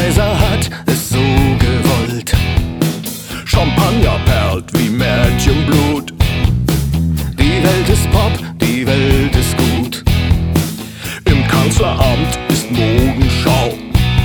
Kaiser hat es so gewollt. Champagner perlt wie Mädchenblut. Die Welt ist Pop,